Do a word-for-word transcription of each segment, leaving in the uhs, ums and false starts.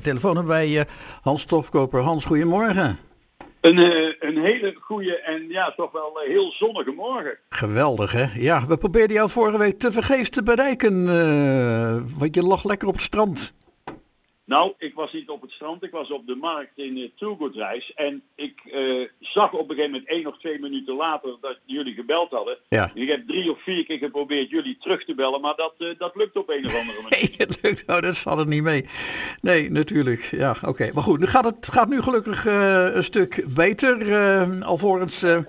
telefoon hebben wij uh, Hans Stofkoper. Hans, goedemorgen. Een, uh, een hele goede en ja, toch wel uh, heel zonnige morgen. Geweldig, hè? Ja, we probeerden jou vorige week tevergeefs te bereiken, uh, want je lag lekker op het strand. Nou, ik was niet op het strand, ik was op de markt in uh, Tourgoodreis en ik uh, zag op een gegeven moment één of twee minuten later dat jullie gebeld hadden. Ja. En ik heb drie of vier keer geprobeerd jullie terug te bellen, maar dat, uh, dat lukt op een of andere manier. Nee, het lukt, nou, dat valt het niet mee. Nee, natuurlijk. Ja, oké. Okay. Maar goed, nu gaat het gaat nu gelukkig uh, een stuk beter. Uh, alvorens... Uh,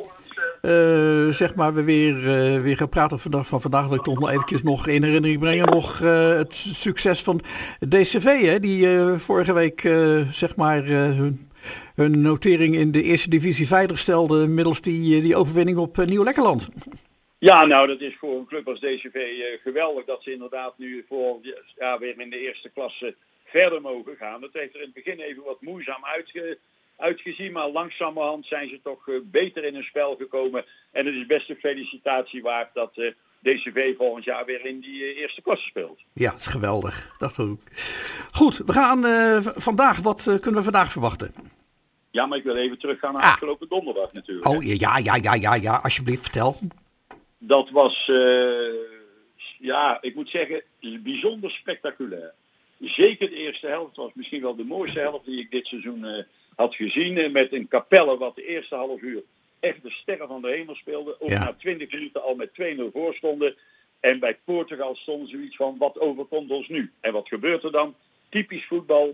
Uh, zeg maar we weer, uh, weer gaan praten vandaag, van vandaag wil ik toch nog eventjes nog in herinnering brengen nog uh, het succes van D C V, hè, die uh, vorige week uh, zeg maar uh, hun, hun notering in de eerste divisie veilig stelde middels die, die overwinning op uh, Nieuw-Lekkerland. Ja, nou dat is voor een club als D C V uh, geweldig dat ze inderdaad nu voor ja, weer in de eerste klasse verder mogen gaan. Dat heeft er in het begin even wat moeizaam uitge... uitgezien, maar langzamerhand zijn ze toch uh, beter in hun spel gekomen. En het is best een felicitatie waard dat uh, D C V volgend jaar weer in die uh, eerste klasse speelt. Ja, het is geweldig. Dat ook. Goed, we gaan uh, v- vandaag, wat uh, kunnen we vandaag verwachten? Ja, maar ik wil even teruggaan naar ah. afgelopen donderdag natuurlijk. Oh ja, ja, ja, ja, ja, alsjeblieft, vertel. Dat was, uh, ja, ik moet zeggen, bijzonder spectaculair. Zeker de eerste helft was misschien wel de mooiste helft die ik dit seizoen uh, had gezien, met een Capelle wat de eerste half uur echt de sterren van de hemel speelde. Ook ja. na twintig minuten al met twee nul voor stonden. En bij Portugal stonden zoiets van, wat overkomt ons nu? En wat gebeurt er dan? Typisch voetbal.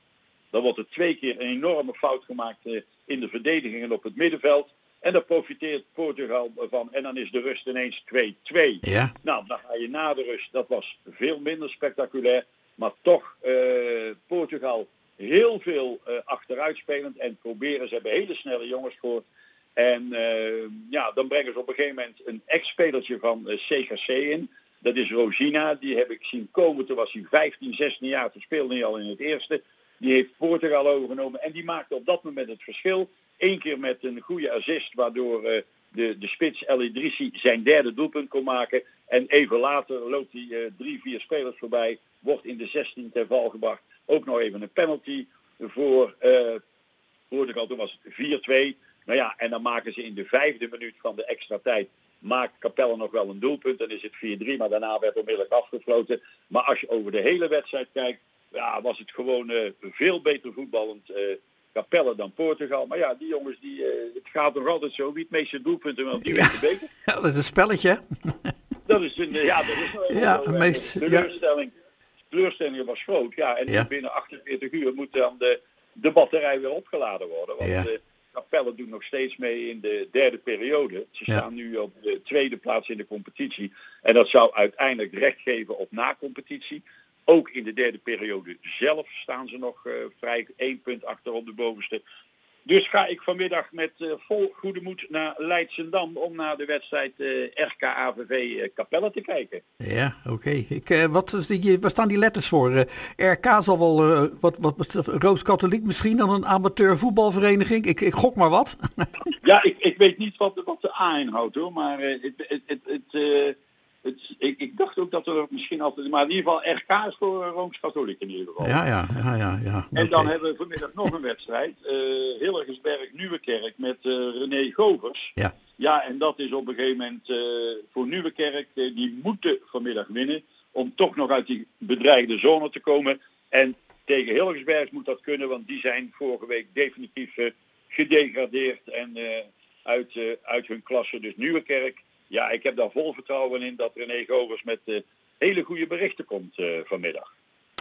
Dan wordt er twee keer een enorme fout gemaakt uh, in de verdediging en op het middenveld. En daar profiteert Portugal van. En dan is de rust ineens twee twee. Ja. Nou, dan ga je na de rust. Dat was veel minder spectaculair. Maar toch, uh, Portugal... heel veel uh, achteruitspelend en proberen. Ze hebben hele snelle jongens voor. En uh, ja, dan brengen ze op een gegeven moment een ex-spelertje van uh, C G C in. Dat is Rosina. Die heb ik zien komen. Toen was hij vijftien, zestien jaar. Toen speelde hij al in het eerste. Die heeft Portugal overgenomen. En die maakte op dat moment het verschil. Eén keer met een goede assist. Waardoor uh, de, de spits El Idrissi zijn derde doelpunt kon maken. En even later loopt hij uh, drie, vier spelers voorbij. Wordt in de zestien ten val gebracht. Ook nog even een penalty voor uh, Portugal. Toen was het vier twee. Nou ja, en dan maken ze in de vijfde minuut van de extra tijd. Maakt Capelle nog wel een doelpunt. Dan is het vier drie. Maar daarna werd onmiddellijk afgefloten. Maar als je over de hele wedstrijd kijkt. Ja, was het gewoon uh, veel beter voetballend uh, Capelle dan Portugal. Maar ja, die jongens, die, uh, het gaat nog altijd zo. Wie het meeste doelpunten wil, die wint de beker. Ja, dat is een spelletje. Dat is een, ja, dat is een ja, uh, meest, teleurstelling. Ja. Teleurstelling was groot, ja. En ja. binnen achtenveertig uur moet dan de, de batterij weer opgeladen worden. Want ja. de Capelle doet nog steeds mee in de derde periode. Ze staan ja. nu op de tweede plaats in de competitie. En dat zou uiteindelijk recht geven op na-competitie. Ook in de derde periode zelf staan ze nog uh, vrij één punt achter op de bovenste. Dus ga ik vanmiddag met uh, vol goede moed naar Leidschendam om naar de wedstrijd uh, R K A V V uh, Capelle te kijken. Ja, oké. Okay. Uh, wat, is die, wat staan die letters voor? Uh, R K zal wel, uh, wat, wat Rooms-Katholiek misschien dan een amateur voetbalvereniging? Ik, ik gok maar wat. Ja, ik, ik weet niet wat, wat de A inhoudt hoor, maar uh, het, het, het, het, uh, het, ik, ik dacht ook dat er misschien altijd, maar in ieder geval R K is voor Rooms-Katholiek in ieder geval. Ja, ja, ja, ja. ja. En okay. Dan hebben we vanmiddag nog een wedstrijd, uh, Hillergensberg Nieuwekerk met uh, René Govers. Ja. Ja, en dat is op een gegeven moment uh, voor Nieuwekerk, uh, die moeten vanmiddag winnen om toch nog uit die bedreigde zone te komen. En tegen Hillergensberg moet dat kunnen, want die zijn vorige week definitief uh, gedegradeerd en uh, uit, uh, uit hun klasse. Dus Nieuwekerk, ja, ik heb daar vol vertrouwen in dat René Govers met uh, hele goede berichten komt uh, vanmiddag.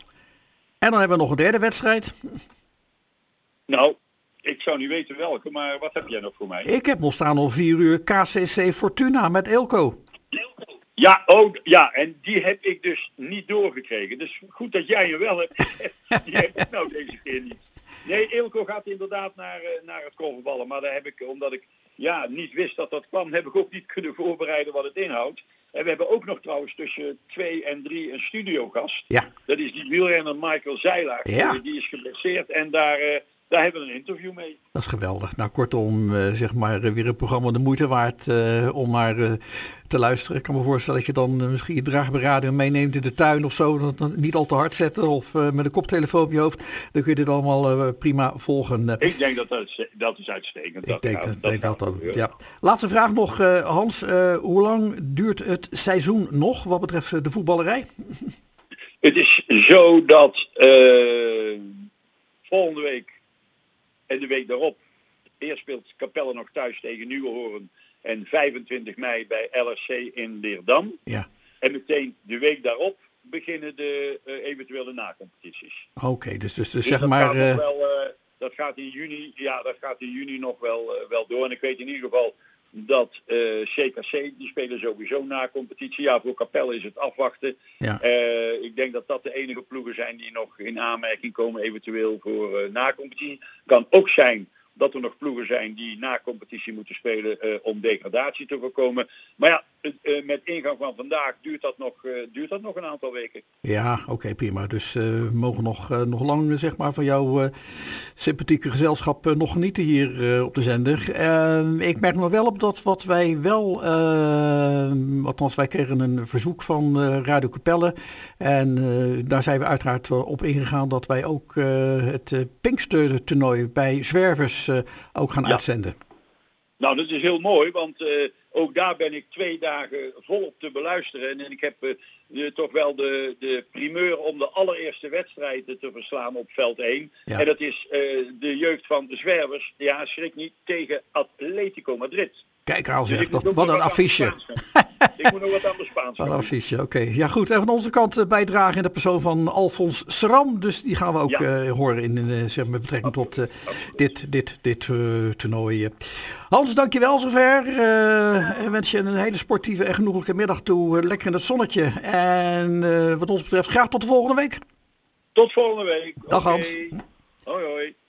En dan hebben we nog een derde wedstrijd. Nou, ik zou niet weten welke, maar wat heb jij nog voor mij? Ik heb nog staan om vier uur K C C Fortuna met Eelco. Ja, oh, ja, en die heb ik dus niet doorgekregen. Dus goed dat jij je wel hebt. Die heb ik nou deze keer niet. Nee, Eelco gaat inderdaad naar, uh, naar het korfballen. Maar daar heb ik, omdat ik ja, niet wist dat dat kwam, heb ik ook niet kunnen voorbereiden wat het inhoudt. En we hebben ook nog trouwens tussen twee en drie een studiogast. Ja. Dat is die wielrenner Michael Zeilaar. Ja. Die is geblesseerd en daar uh, daar hebben we een interview mee. Dat is geweldig. Nou, kortom, uh, zeg maar uh, weer een programma de moeite waard uh, om maar uh, te luisteren. Ik kan me voorstellen dat je dan uh, misschien je draagbare radio meeneemt in de tuin of zo. Dat dan niet al te hard zetten of uh, met een koptelefoon op je hoofd. Dan kun je dit allemaal uh, prima volgen. Uh, ik denk dat dat, dat is uitstekend. Ik dat denk gaat, dat dat, dat, dat, dat, dat ja. Laatste vraag nog, uh, Hans. Uh, hoe lang duurt het seizoen nog wat betreft uh, de voetballerij? Het is zo dat uh, volgende week en de week daarop, eerst speelt Capelle nog thuis tegen Nieuwenhoorn en vijfentwintig mei bij L R C in Leerdam. Ja. En meteen de week daarop beginnen de uh, eventuele nacompetities. Oké, okay, dus, dus, dus, dus zeg dat maar... Gaat uh... wel, uh, dat gaat in juni, ja, dat gaat in juni nog wel, uh, wel door. En ik weet in ieder geval dat uh, C K C, die spelen sowieso na competitie. Ja, voor Capelle is het afwachten. Ja. Uh, ik denk dat dat de enige ploegen zijn die nog in aanmerking komen eventueel voor uh, na competitie. Kan ook zijn dat er nog ploegen zijn die na competitie moeten spelen uh, om degradatie te voorkomen. Maar ja, uh, met ingang van vandaag duurt dat nog, uh, duurt dat nog een aantal weken. Ja, oké, okay, prima. Dus uh, we mogen nog, uh, nog lang zeg maar, van jouw uh, sympathieke gezelschap uh, nog genieten hier uh, op de zender. Uh, ik merk nog wel op dat wat wij wel, uh, althans wij kregen een verzoek van uh, Radio Capelle. En uh, daar zijn we uiteraard uh, op ingegaan dat wij ook uh, het uh, Pinkster toernooi bij Zwervers uh, ook gaan ja. uitzenden. Nou, dat is heel mooi, want uh, ook daar ben ik twee dagen volop te beluisteren. En, en ik heb uh, uh, toch wel de, de primeur om de allereerste wedstrijd te verslaan op veld één. Ja. En dat is uh, de jeugd van de Zwervers, ja, schrik niet, tegen Atletico Madrid. Kijk al zeg, dus dat, wat een affiche. Ik moet nog wat aan de Spaans. Wat een affiche, oké. Okay. Ja goed, en van onze kant bijdragen in de persoon van Alfons Schram. Dus die gaan we ook ja. uh, horen in, uh, zeg maar, met betrekking tot uh, dit, dit, dit uh, toernooi. Hans, dankjewel zover. Uh, en wens je een hele sportieve en genoeglijke middag toe. Uh, lekker in het zonnetje. En uh, wat ons betreft graag tot de volgende week. Tot volgende week. Dag okay. Hans. Hoi hoi.